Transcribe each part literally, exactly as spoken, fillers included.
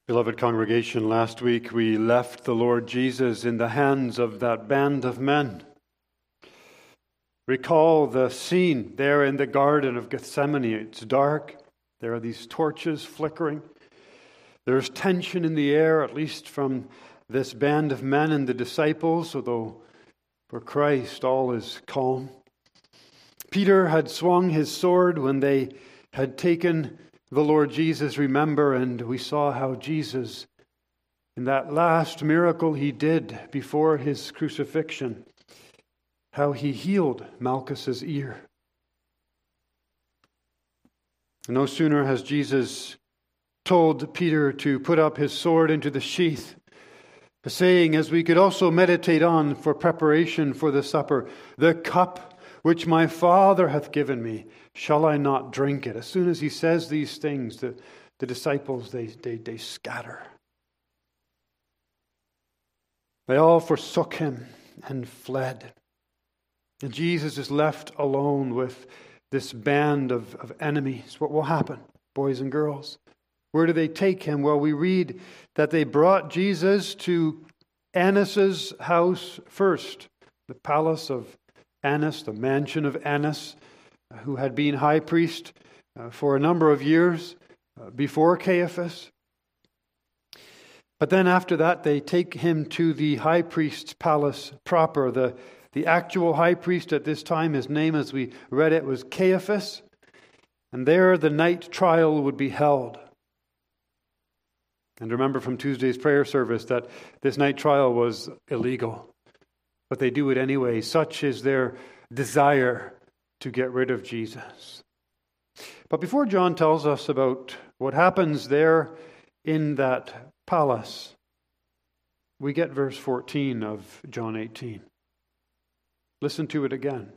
Beloved congregation, last week we left the Lord Jesus in the hands of that band of men. Recall the scene there in the Garden of Gethsemane. It's dark. There are these torches flickering. There's tension in the air, at least from this band of men and the disciples, although for Christ all is calm. Peter had swung his sword when they had taken the Lord Jesus, remember, and we saw how Jesus, in that last miracle he did before his crucifixion, how he healed Malchus's ear. No sooner has Jesus told Peter to put up his sword into the sheath, saying, as we could also meditate on for preparation for the supper, the cup which my Father hath given me, shall I not drink it? As soon as he says these things, the, the disciples, they, they, they scatter. They all forsook him and fled. And Jesus is left alone with this band of, of enemies. What will happen, boys and girls? Where do they take him? Well, we read that they brought Jesus to Annas' house first, the palace of Annas, the mansion of Annas, who had been high priest uh, for a number of years uh, before Caiaphas. But then after that, they take him to the high priest's palace proper. The, the actual high priest at this time, his name as we read it was Caiaphas. And there the night trial would be held. And remember from Tuesday's prayer service that this night trial was illegal. But they do it anyway. Such is their desire to get rid of Jesus. But before John tells us about what happens there in that palace, we get verse fourteen of John eighteen. Listen to it again.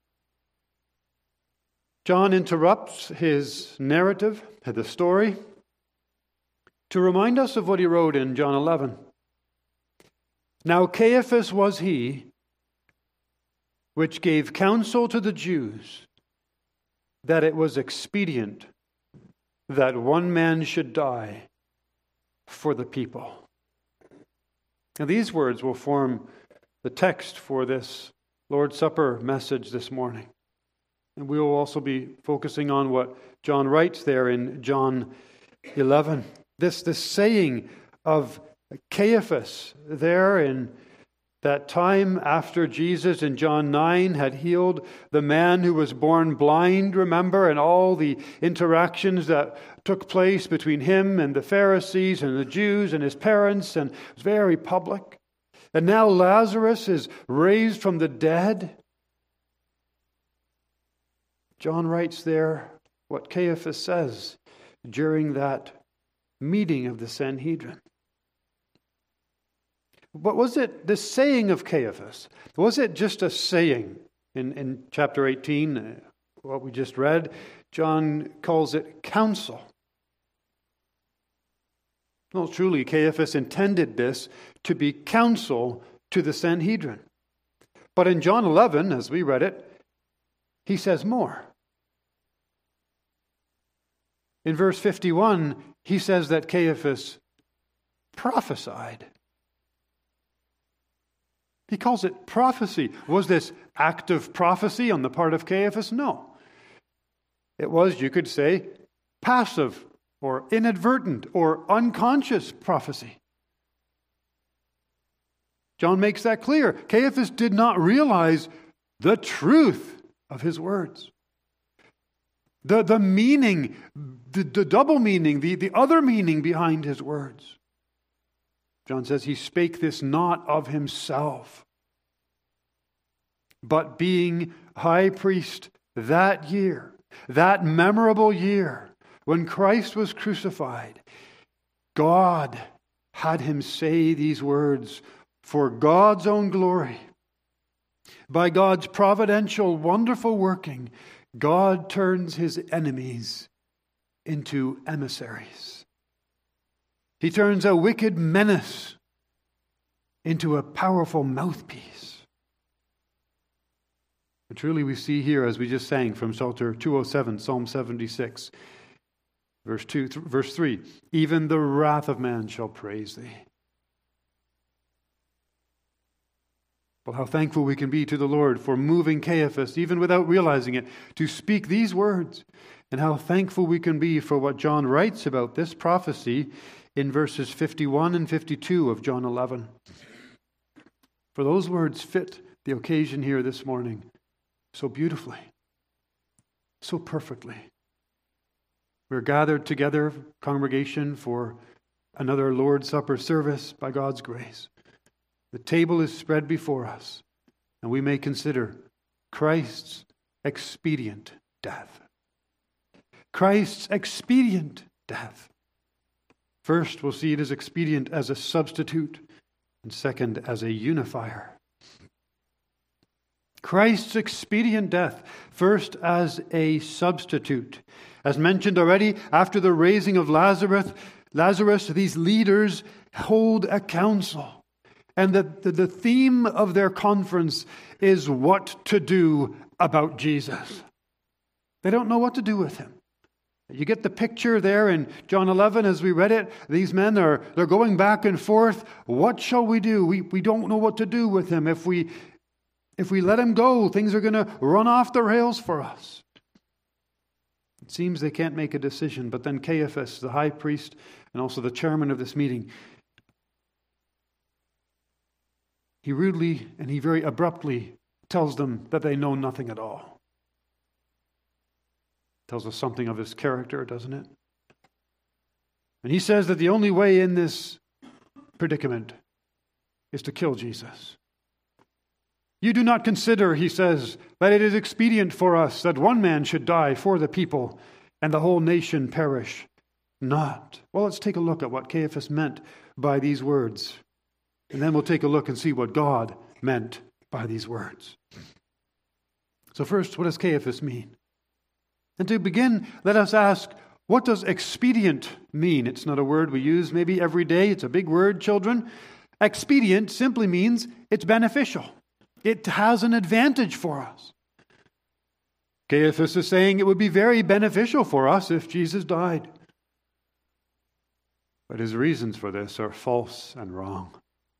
John interrupts his narrative, the story, to remind us of what he wrote in John eleven. Now Caiaphas was he which gave counsel to the Jews that it was expedient that one man should die for the people. Now these words will form the text for this Lord's Supper message this morning. And we will also be focusing on what John writes there in John eleven. This, this saying of Caiaphas there in that time after Jesus in John nine had healed the man who was born blind, remember, and all the interactions that took place between him and the Pharisees and the Jews and his parents, and it was very public. And now Lazarus is raised from the dead. John writes there what Caiaphas says during that meeting of the Sanhedrin. But was it the saying of Caiaphas? Was it just a saying? In, in chapter eighteen, uh, what we just read, John calls it counsel. Well, truly, Caiaphas intended this to be counsel to the Sanhedrin. But in John eleven, as we read it, he says more. In verse fifty-one, he says that Caiaphas prophesied. He calls it prophecy. Was this active prophecy on the part of Caiaphas? No. It was, you could say, passive or inadvertent or unconscious prophecy. John makes that clear. Caiaphas did not realize the truth of his words. The, the meaning, the, the double meaning, the, the other meaning behind his words. John says he spake this not of himself, but being high priest that year, that memorable year when Christ was crucified, God had him say these words for God's own glory. By God's providential, wonderful working, God turns his enemies into emissaries. He turns a wicked menace into a powerful mouthpiece. And truly we see here, as we just sang from Psalter two oh seven, Psalm seventy-six, Verse two, th- verse three, even the wrath of man shall praise thee. Well, how thankful we can be to the Lord for moving Caiaphas, even without realizing it, to speak these words. And how thankful we can be for what John writes about this prophecy in verses fifty-one and fifty-two of John eleven. For those words fit the occasion here this morning so beautifully, so perfectly. We're gathered together, congregation, for another Lord's Supper service by God's grace. The table is spread before us, and we may consider Christ's expedient death. Christ's expedient death. First, we'll see it as expedient as a substitute, and second, as a unifier. Christ's expedient death, first as a substitute. As mentioned already, after the raising of Lazarus, Lazarus, these leaders hold a council. And the, the, the theme of their conference is what to do about Jesus. They don't know what to do with him. You get the picture there in John eleven as we read it. These men are they're going back and forth. What shall we do? We, we don't know what to do with him. If we, if we let him go, things are going to run off the rails for us. It seems they can't make a decision. But then Caiaphas, the high priest, and also the chairman of this meeting, he rudely and he very abruptly tells them that they know nothing at all. Tells us something of his character, doesn't it? And he says that the only way in this predicament is to kill Jesus. You do not consider, he says, that it is expedient for us that one man should die for the people and the whole nation perish. Not. Well, let's take a look at what Caiaphas meant by these words. And then we'll take a look and see what God meant by these words. So first, what does Caiaphas mean? And to begin, let us ask, what does expedient mean? It's not a word we use maybe every day. It's a big word, children. Expedient simply means it's beneficial. It has an advantage for us. Caiaphas is saying it would be very beneficial for us if Jesus died. But his reasons for this are false and wrong.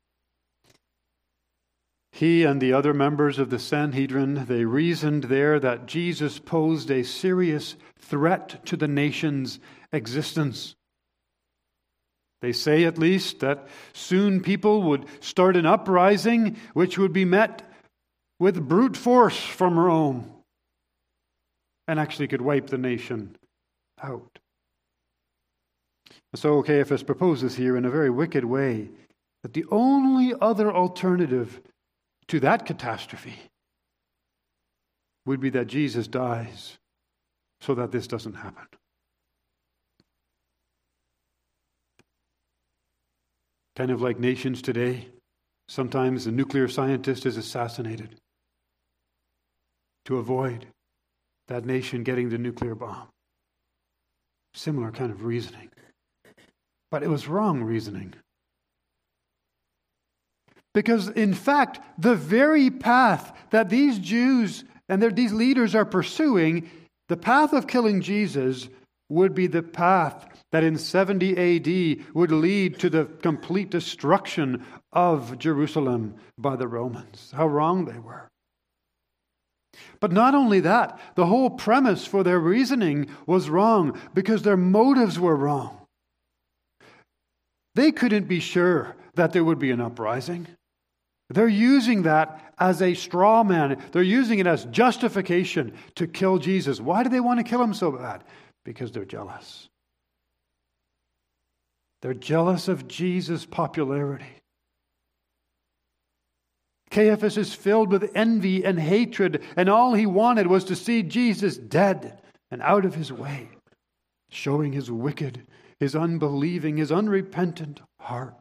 He and the other members of the Sanhedrin, they reasoned there that Jesus posed a serious threat to the nation's existence. They say at least that soon people would start an uprising which would be met with brute force from Rome and actually could wipe the nation out. So Caiaphas proposes here in a very wicked way that the only other alternative to that catastrophe would be that Jesus dies so that this doesn't happen. Kind of like nations today, sometimes the nuclear scientist is assassinated to avoid that nation getting the nuclear bomb. Similar kind of reasoning. But it was wrong reasoning. Because, in fact, the very path that these Jews and their, these leaders are pursuing, the path of killing Jesus, would be the path that in seventy A D would lead to the complete destruction of Jerusalem by the Romans. How wrong they were. But not only that, the whole premise for their reasoning was wrong because their motives were wrong. They couldn't be sure that there would be an uprising. They're using that as a straw man. They're using it as justification to kill Jesus. Why do they want to kill him so bad? Because they're jealous. They're jealous of Jesus' popularity. Caiaphas is filled with envy and hatred, and all he wanted was to see Jesus dead and out of his way, showing his wicked, his unbelieving, his unrepentant heart.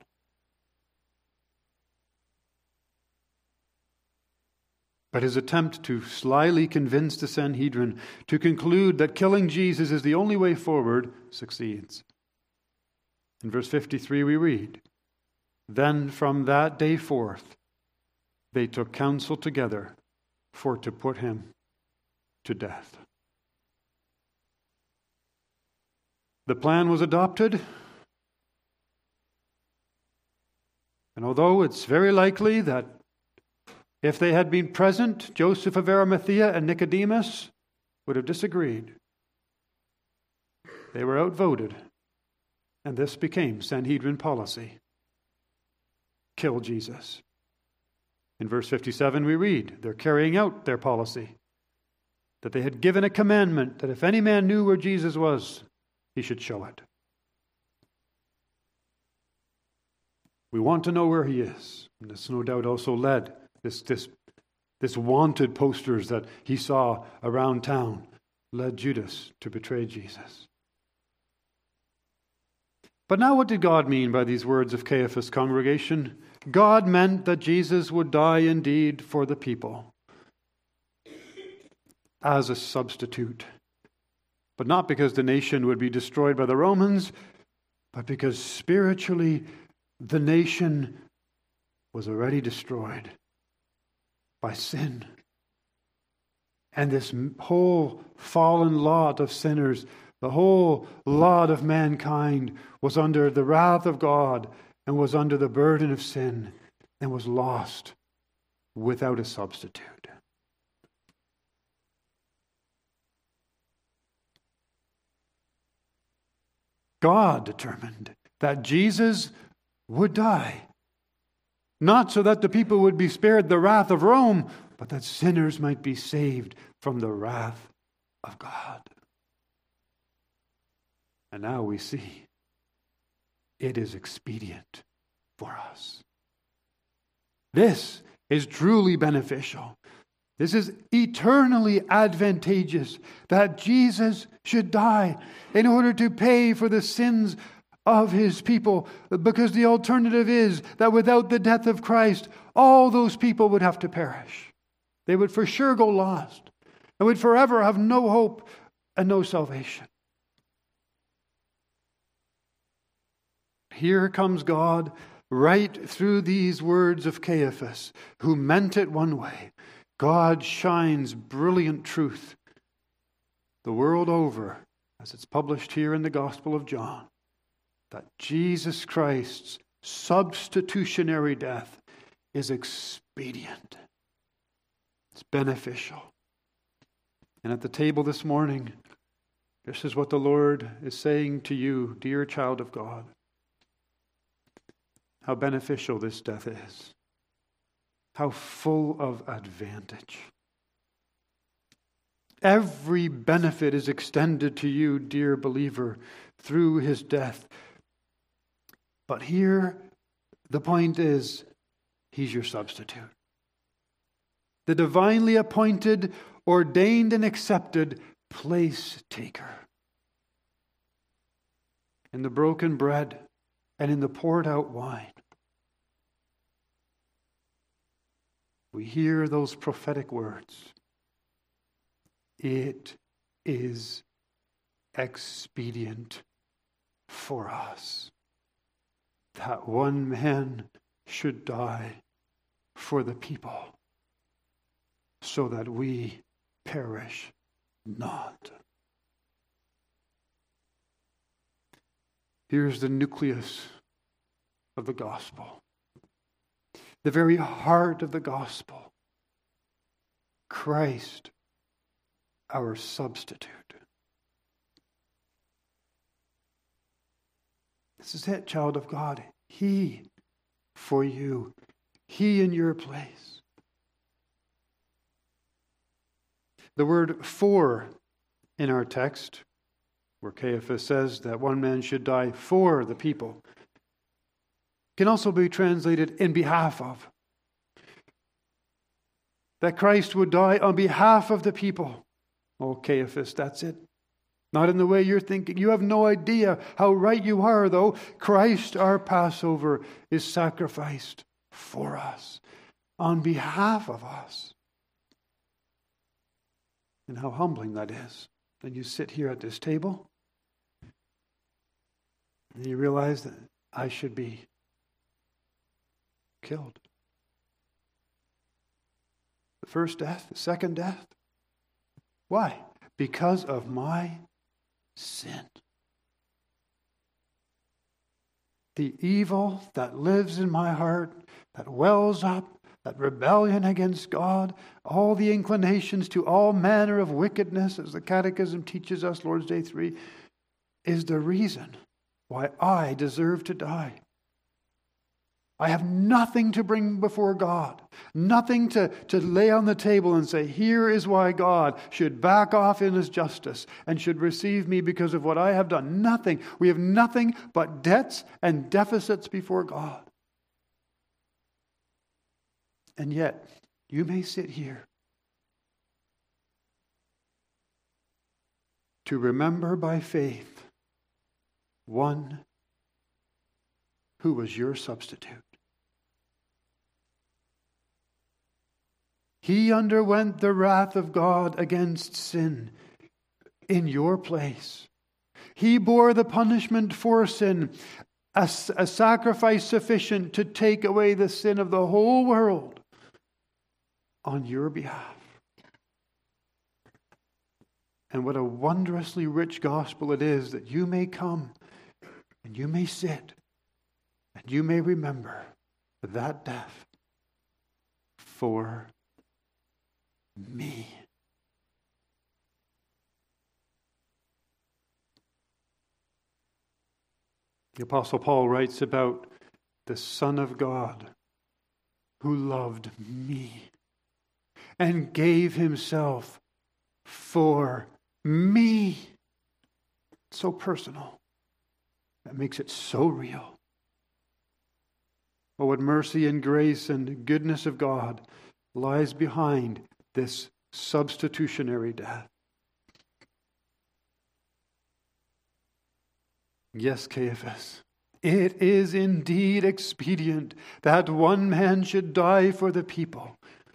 But his attempt to slyly convince the Sanhedrin to conclude that killing Jesus is the only way forward succeeds. In verse fifty-three we read, "Then from that day forth they took counsel together for to put him to death." The plan was adopted. And although it's very likely that if they had been present, Joseph of Arimathea and Nicodemus would have disagreed. They were outvoted, and this became Sanhedrin policy. Kill Jesus. In verse fifty-seven we read, they're carrying out their policy, that they had given a commandment that if any man knew where Jesus was, he should show it. We want to know where he is. And this no doubt also led this, this, this wanted posters that he saw around town, led Judas to betray Jesus. But now what did God mean by these words of Caiaphas' congregation? God meant that Jesus would die indeed for the people as a substitute. But not because the nation would be destroyed by the Romans, but because spiritually the nation was already destroyed by sin. And this whole fallen lot of sinners, the whole lot of mankind was under the wrath of God and was under the burden of sin and was lost without a substitute. God determined that Jesus would die, not so that the people would be spared the wrath of Rome, but that sinners might be saved from the wrath of God. And now we see it is expedient for us. This is truly beneficial. This is eternally advantageous that Jesus should die in order to pay for the sins of his people, because the alternative is that without the death of Christ, all those people would have to perish. They would for sure go lost and would forever have no hope and no salvation. Here comes God right through these words of Caiaphas, who meant it one way. God shines brilliant truth the world over, as it's published here in the Gospel of John, that Jesus Christ's substitutionary death is expedient. It's beneficial. And at the table this morning, this is what the Lord is saying to you, dear child of God. How beneficial this death is. How full of advantage. Every benefit is extended to you, dear believer, through his death. But here, the point is, he's your substitute. The divinely appointed, ordained and accepted place taker. In the broken bread and in the poured out wine, we hear those prophetic words. It is expedient for us that one man should die for the people, so that we perish not. Here's the nucleus of the gospel. The very heart of the gospel. Christ, our substitute. This is it, child of God. He for you. He in your place. The word for in our text, where Caiaphas says that one man should die for the people, can also be translated in behalf of. That Christ would die on behalf of the people. Oh, Caiaphas, that's it. Not in the way you're thinking. You have no idea how right you are, though. Christ, our Passover, is sacrificed for us, on behalf of us. And how humbling that is. Then you sit here at this table, and you realize that I should be killed. The first death, the second death. Why? Because of my sin. the evil that lives in my heart, that wells up, that rebellion against God, all the inclinations to all manner of wickedness, as the Catechism teaches us, Lord's Day three, is the reason why I deserve to die. I have nothing to bring before God, nothing to, to lay on the table and say, here is why God should back off in His justice and should receive me because of what I have done. Nothing. We have nothing but debts and deficits before God. And yet, you may sit here to remember by faith one who was your substitute. He underwent the wrath of God against sin in your place. He bore the punishment for sin, a, a sacrifice sufficient to take away the sin of the whole world on your behalf. And what a wondrously rich gospel it is that you may come and you may sit and you may remember that death for me. The Apostle Paul writes about the Son of God who loved me and gave Himself for me. So personal. That makes it so real. Oh, what mercy and grace and goodness of God lies behind this substitutionary death. Yes, Caiaphas, it is indeed expedient that one man should die for the people,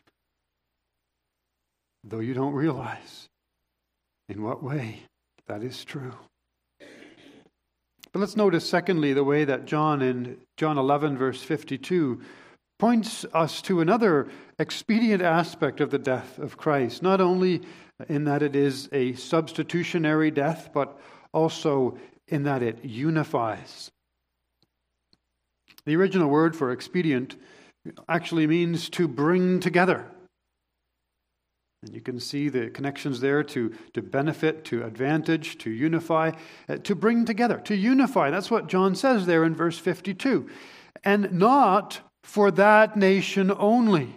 though you don't realize in what way that is true. But let's notice, secondly, the way that John in John eleven, verse fifty-two, points us to another expedient aspect of the death of Christ, not only in that it is a substitutionary death, but also in that it unifies. The original word for expedient actually means to bring together. And you can see the connections there to, to benefit, to advantage, to unify, uh, to bring together, to unify. That's what John says there in verse fifty-two. And not for that nation only,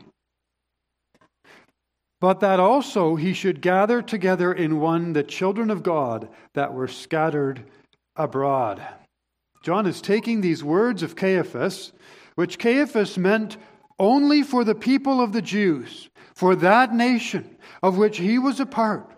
but that also He should gather together in one the children of God that were scattered abroad. John is taking these words of Caiaphas, which Caiaphas meant only for the people of the Jews, for that nation of which he was a part.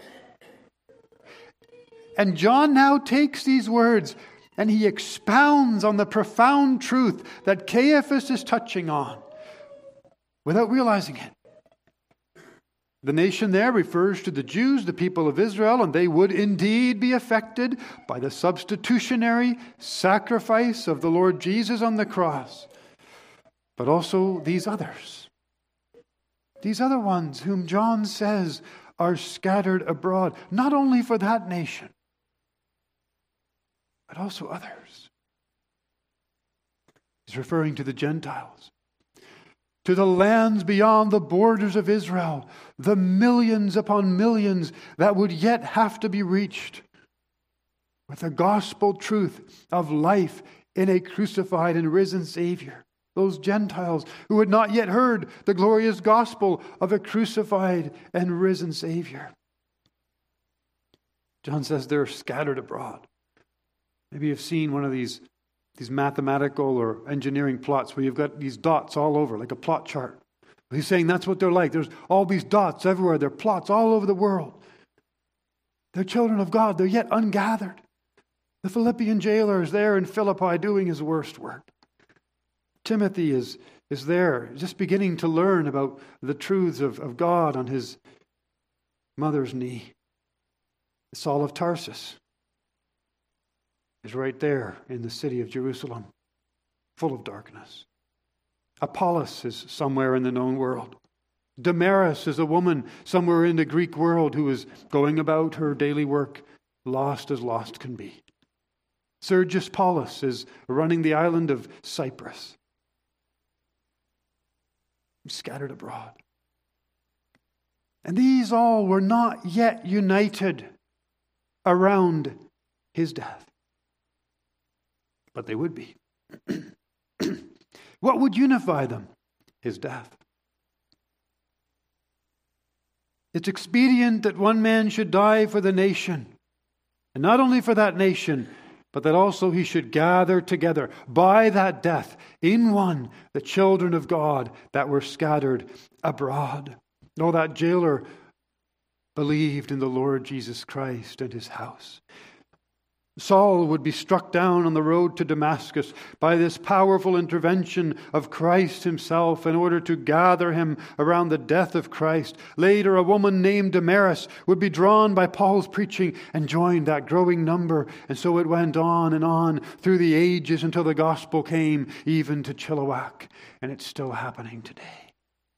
And John now takes these words and he expounds on the profound truth that Caiaphas is touching on without realizing it. The nation there refers to the Jews, the people of Israel, and they would indeed be affected by the substitutionary sacrifice of the Lord Jesus on the cross. But also these others. These other ones whom John says are scattered abroad, not only for that nation, but also others. He's referring to the Gentiles, to the lands beyond the borders of Israel, the millions upon millions that would yet have to be reached with the gospel truth of life in a crucified and risen Savior. Those Gentiles who had not yet heard the glorious gospel of a crucified and risen Savior. John says they're scattered abroad. Maybe you've seen one of these, these mathematical or engineering plots where you've got these dots all over, like a plot chart. He's saying that's what they're like. There's all these dots everywhere. They're plots all over the world. They're children of God. They're yet ungathered. The Philippian jailer is there in Philippi doing his worst work. Timothy is, is there, just beginning to learn about the truths of, of God on his mother's knee. Saul of Tarsus is right there in the city of Jerusalem, full of darkness. Apollos is somewhere in the known world. Damaris is a woman somewhere in the Greek world who is going about her daily work, lost as lost can be. Sergius Paulus is running the island of Cyprus. Scattered abroad. And these all were not yet united around his death. But they would be. What would unify them? His death. It's expedient that one man should die for the nation. And not only for that nation, but that also he should gather together by that death in one the children of God that were scattered abroad. Oh, that jailer believed in the Lord Jesus Christ and his house. Saul would be struck down on the road to Damascus by this powerful intervention of Christ himself in order to gather him around the death of Christ. Later, a woman named Damaris would be drawn by Paul's preaching and joined that growing number. And so it went on and on through the ages until the gospel came even to Chilliwack. And it's still happening today.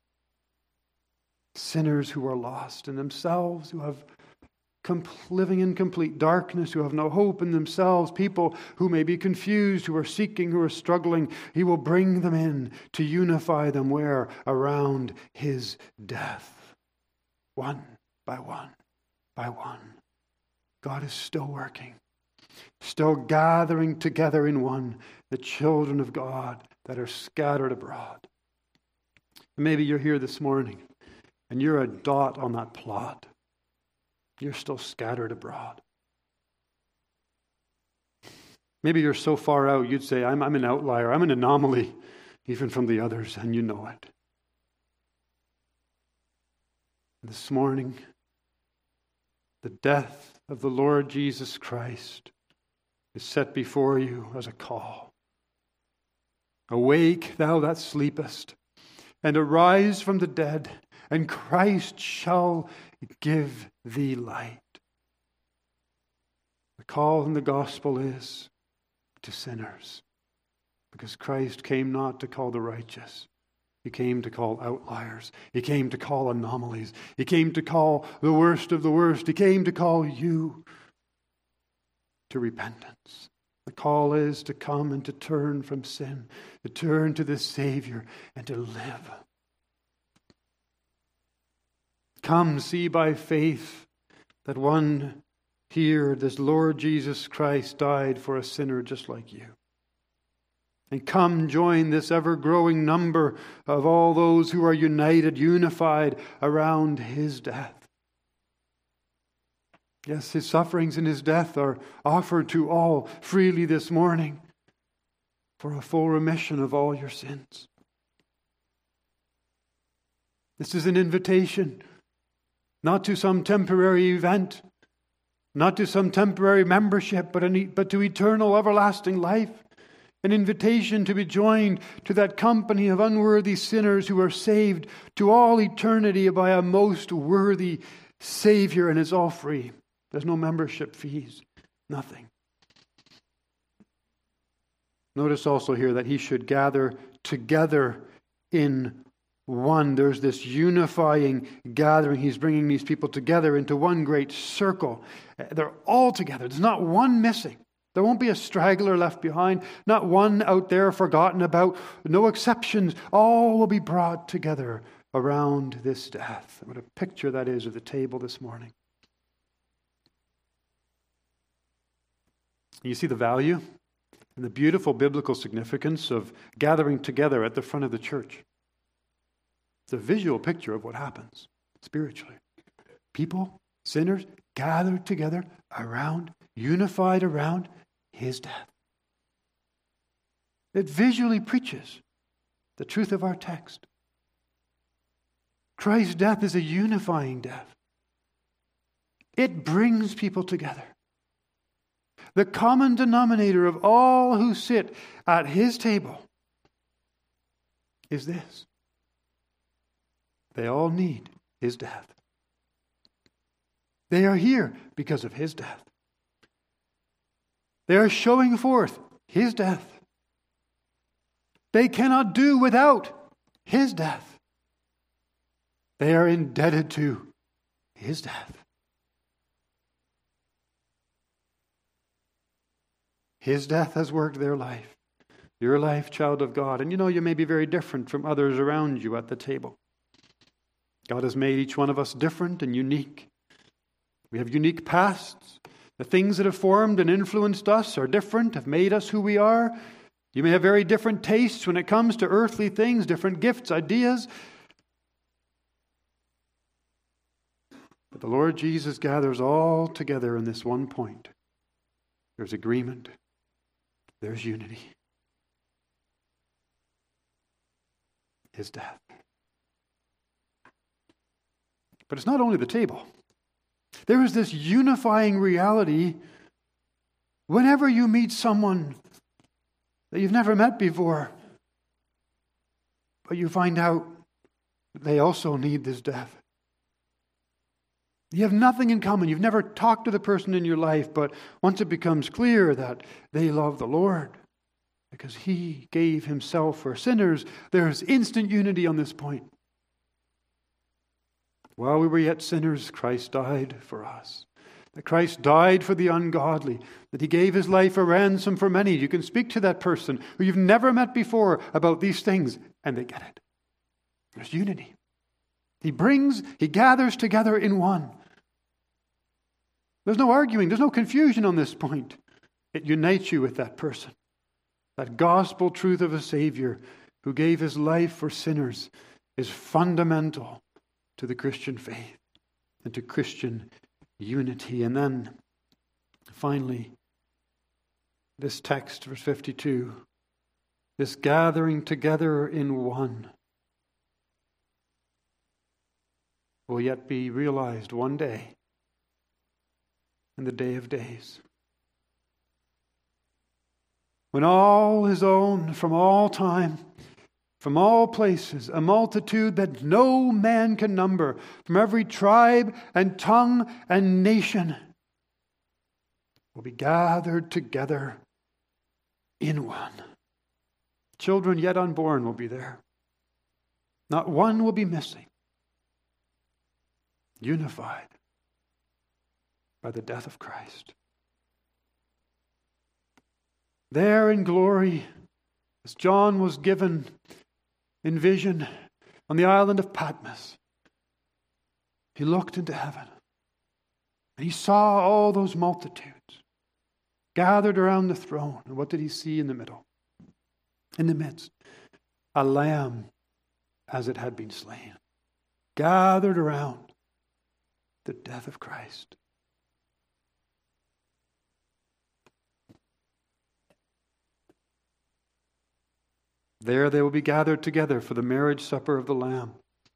Sinners who are lost in themselves, who have living in complete darkness, who have no hope in themselves, people who may be confused, who are seeking, who are struggling. He will bring them in to unify them where? Around his death. One by one by one. God is still working, still gathering together in one the children of God that are scattered abroad. Maybe you're here this morning and you're a dot on that plot. You're still scattered abroad. Maybe you're so far out, you'd say, I'm, I'm an outlier. I'm an anomaly, even from the others, and you know it. This morning, the death of the Lord Jesus Christ is set before you as a call. Awake, thou that sleepest, and arise from the dead, and Christ shall give thee light. The call in the gospel is to sinners, because Christ came not to call the righteous. He came to call outliers. He came to call anomalies. He came to call the worst of the worst. He came to call you to repentance. The call is to come and to turn from sin, to turn to the Savior and to live. Come, see by faith that one here, this Lord Jesus Christ, died for a sinner just like you. And come join this ever-growing number of all those who are united, unified around his death. Yes, his sufferings and his death are offered to all freely this morning for a full remission of all your sins. This is an invitation, not to some temporary event, not to some temporary membership, but, an, but to eternal everlasting life. An invitation to be joined to that company of unworthy sinners who are saved to all eternity by a most worthy Savior, and it's all free. There's no membership fees, nothing. Notice also here that he should gather together in one. There's this unifying gathering. He's bringing these people together into one great circle. They're all together. There's not one missing. There won't be a straggler left behind, not one out there forgotten about, no exceptions. All will be brought together around this death. What a picture that is of the table this morning. You see the value and the beautiful biblical significance of gathering together at the front of the church. It's a visual picture of what happens spiritually. People, sinners, gathered together around, unified around his death. It visually preaches the truth of our text. Christ's death is a unifying death. It brings people together. The common denominator of all who sit at his table is this. They all need his death. They are here because of his death. They are showing forth his death. They cannot do without his death. They are indebted to his death. His death has worked their life. Your life, child of God. And you know, you may be very different from others around you at the table. God has made each one of us different and unique. We have unique pasts. The things that have formed and influenced us are different, have made us who we are. You may have very different tastes when it comes to earthly things, different gifts, ideas. But the Lord Jesus gathers all together in this one point. There's agreement. There's unity. His death. But it's not only the table. There is this unifying reality whenever you meet someone that you've never met before, but you find out they also need this death. You have nothing in common. You've never talked to the person in your life, but once it becomes clear that they love the Lord because He gave Himself for sinners, there is instant unity on this point. While we were yet sinners, Christ died for us. That Christ died for the ungodly. That He gave His life a ransom for many. You can speak to that person who you've never met before about these things, and they get it. There's unity. He brings, He gathers together in one. There's no arguing. There's no confusion on this point. It unites you with that person. That gospel truth of a Savior who gave His life for sinners is fundamental to the Christian faith and to Christian unity. And then, finally, this text, verse fifty-two, this gathering together in one will yet be realized one day in the day of days. When all His own from all time, from all places, a multitude that no man can number, from every tribe and tongue and nation, will be gathered together in one. Children yet unborn will be there. Not one will be missing. Unified by the death of Christ. There in glory, as John was given in vision on the island of Patmos, he looked into heaven and he saw all those multitudes gathered around the throne. And what did he see in the middle? In the midst, a lamb as it had been slain, gathered around the death of Christ. There they will be gathered together for the marriage supper of the Lamb.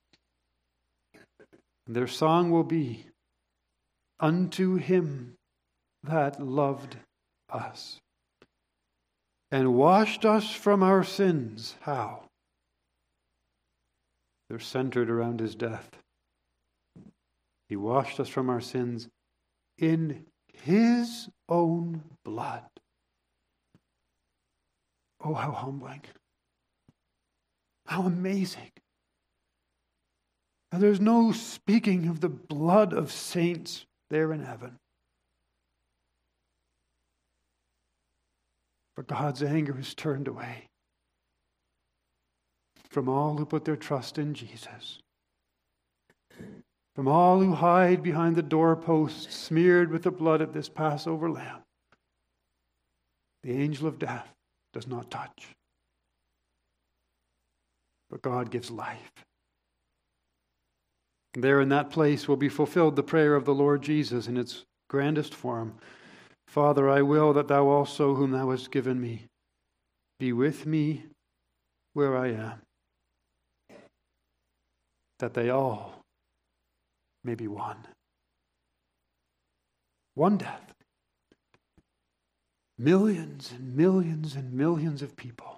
And their song will be, "Unto Him that loved us and washed us from our sins." How? They're centered around His death. He washed us from our sins in His own blood. Oh, how humbling. How amazing. Now, there's no speaking of the blood of saints there in heaven. For God's anger is turned away from all who put their trust in Jesus. From all who hide behind the doorpost smeared with the blood of this Passover lamb. The angel of death does not touch. But God gives life. There in that place will be fulfilled the prayer of the Lord Jesus in its grandest form. Father, I will that Thou also, whom Thou hast given me, be with me where I am, that they all may be one. One death. Millions and millions and millions of people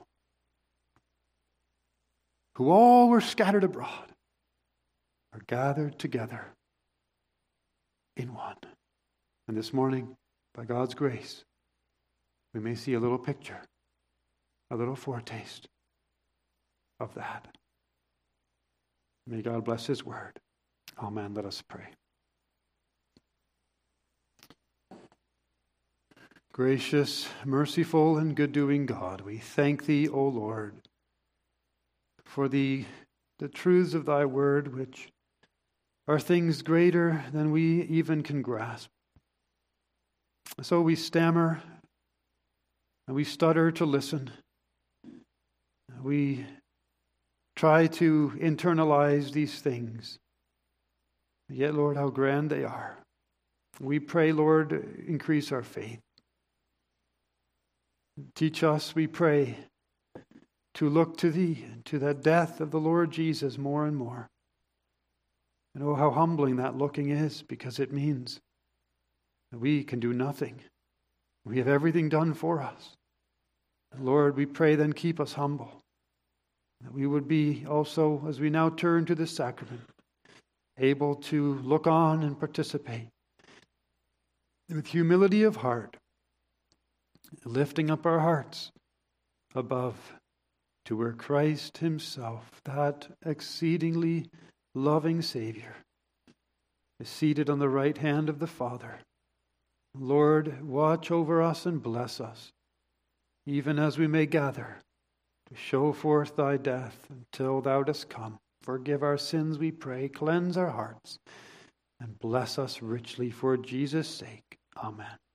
who all were scattered abroad, are gathered together in one. And this morning, by God's grace, we may see a little picture, a little foretaste of that. May God bless His word. Amen. Let us pray. Gracious, merciful, and good-doing God, we thank Thee, O Lord, for the, the truths of Thy word, which are things greater than we even can grasp. So we stammer and we stutter to listen. We try to internalize these things. Yet, Lord, how grand they are. We pray, Lord, increase our faith. Teach us, we pray, to look to Thee, to that death of the Lord Jesus more and more. And oh, how humbling that looking is, because it means that we can do nothing. We have everything done for us. Lord, we pray then keep us humble, that we would be also, as we now turn to this sacrament, able to look on and participate with humility of heart, lifting up our hearts above to where Christ Himself, that exceedingly loving Savior, is seated on the right hand of the Father. Lord, watch over us and bless us, even as we may gather to show forth Thy death until Thou dost come. Forgive our sins, we pray, cleanse our hearts, and bless us richly for Jesus' sake. Amen.